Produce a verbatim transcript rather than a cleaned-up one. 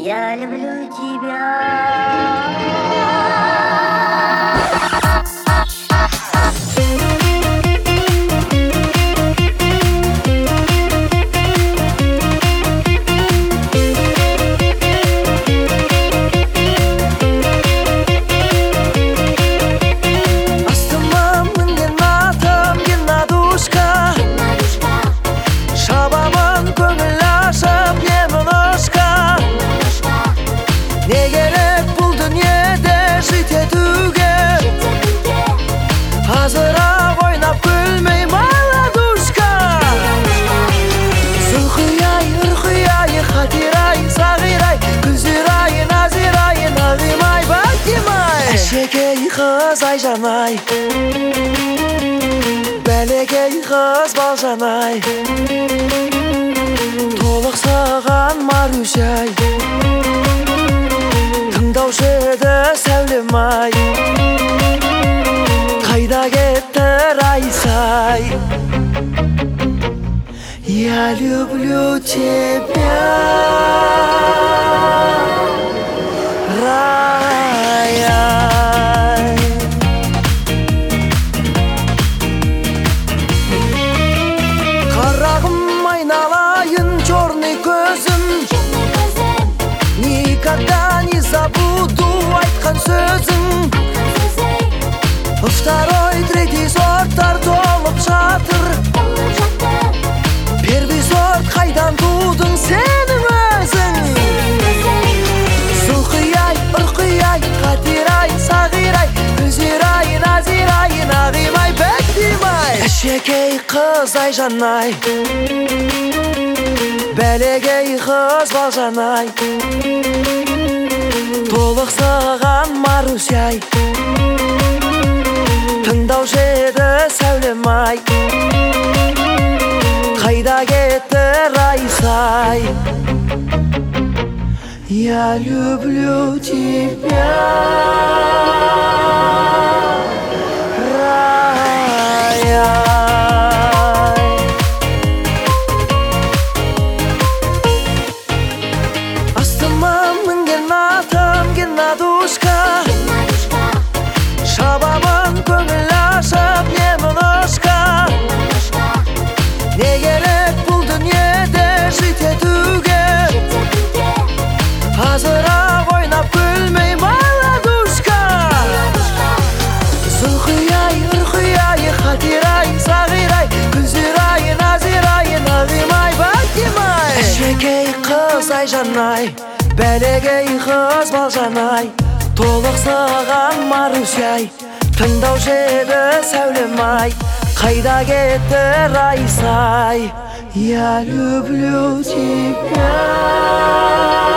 Я люблю тебя. Azıra oynap gülmey maladuşka. Zulhıyay, ırhıyay, hatiray, sagiray, güziray, naziray, nağimay, bakimay. Eşekey kız ayjanay, belekey kız baljanay, толық саған Марусяй, тыңдаушы еді сәулем-ай. Қайда кетті Райсай? Я люблю тебя, Рая. Қарағым айналайын, черный көзім, никогда не забуду айтқан сөзің. Второй, третий сорттар толып жатыр. Первый сорт қайдан тудың сенің өзің? Зұлқияй, ұрқияй, қатирай, сағирай, күзирай, назирай, нағимай, бәктимай. Әшекей қыз айжанай, бәлегей қыз балжанай, толық саған Марусяй, тыңдаушы еді сәулем-ай. Қайда кетті Райсай? Я люблю тебя, Рая. Астыма мінген атым Геннадушка, шабамын көңіл ашып немножко. Не керек бұл дүниеде жить етуге, азырақ ойнап күлмей маладушка. Зұлқияй, ұрқияй, хатирай, сағирай, күзирай, назирай, нағимай, бәктимай. Әшекей қыз айжанай, бәлегей қыз балжанай, толық саған Марусяй, тыңдаушы еді сәулем-ай. Қайда кетті Райсай? Я люблю тебя.